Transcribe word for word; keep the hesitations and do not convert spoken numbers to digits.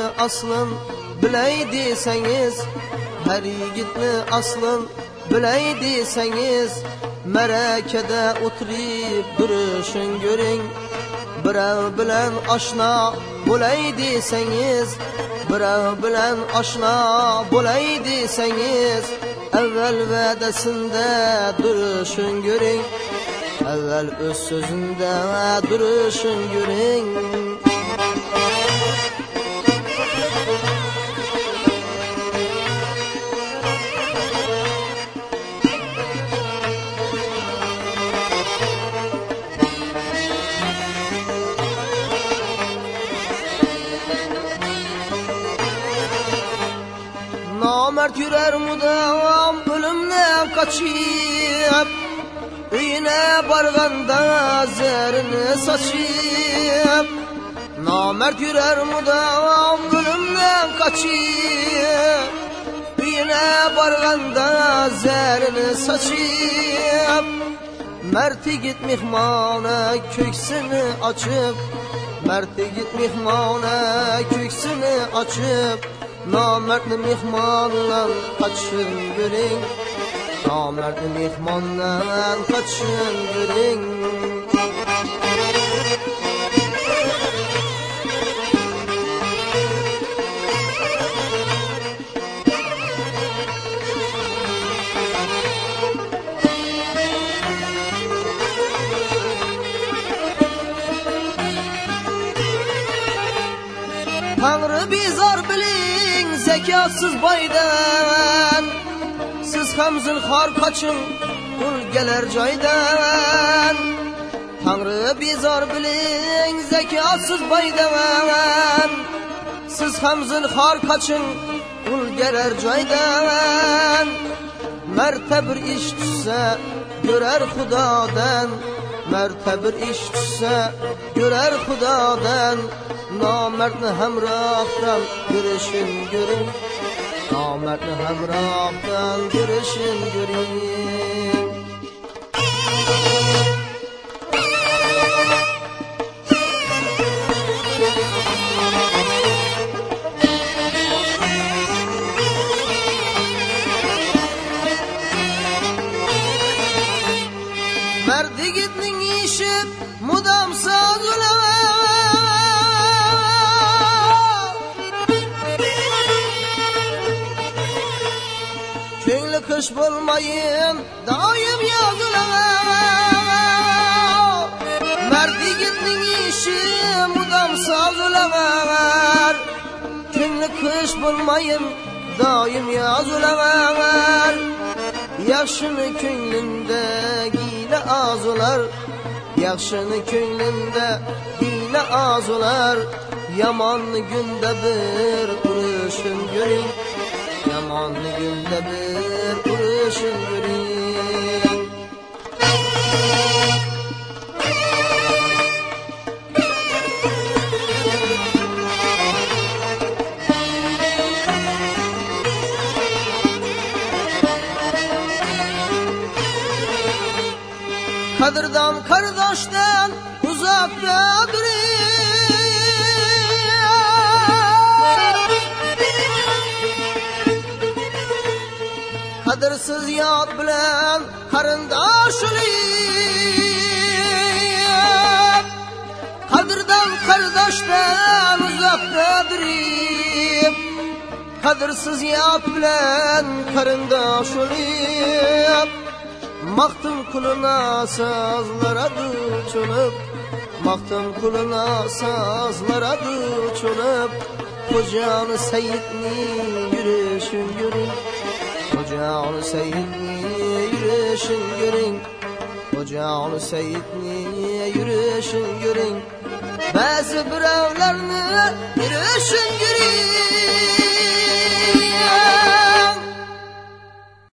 aslın biley deseniz, her yigitni aslın biley deseniz, merakede oturup duruşun görün. Birov bilan oshno bo'lay desangiz, birov bilan oshno bo'lay desangiz, avval va'dasida durishun ko'ring, avval o'z so'zida durishun ko'ring. Namert yürər mudam ölümdən kaçıp, uyine barğanda zərini saçıp. Namert yürər mudam ölümdən kaçıp, uyine barğanda zərini saçıp. Merti git mihmana köksünü açıp, merti git mihmana köksünü açıp. Namertli mihmandan kaçın görün, namertli mihmandan kaçın görün. Tanrı bizar bilin zekatsız baydan, siz ham zinhar kaçın kul geler joydan. Tanrı bizar bilin zekatsız baydan, siz ham zinhar kaçın kul geler joydan. Merte bir iş düşse görer Xudodan, merte bir iş düşse görer Xudodan. Namertni hamrohdan görüşün görün, namertni hamrohdan görüşün görün. Mert yigitning ishi mudom so'zlar, ko'ngli qish bo'lmayin doim yozilar. Mard yigitning ishi mudom so'zlar, ko'ngli qish bo'lmayin doim yozilar. Yaxshini ko'nglinda giyla ozular, yaxshini ko'nglinda giyla ozular. Yomonni gunda bir urishun ko'ring, yomonni gunda bir urishun ko'ring. Qadrdon qardoshdan uzoqda qadrsiz yot bilan qarindoshlik, qadrdon qardoshdan uzoqdadir, qadrsiz yot bilan qarindoshlik. Maqtun kuluna sazlaradı çönüp, maqtun kuluna sazlaradı çönüp. Kocanı Seyitni yürüyüşün görün, Kocanı Seyitni yürüyüşün görün, Kocanı Seyitni yürüyüşün görün. Bazı birovlarni yürüyüşün görün.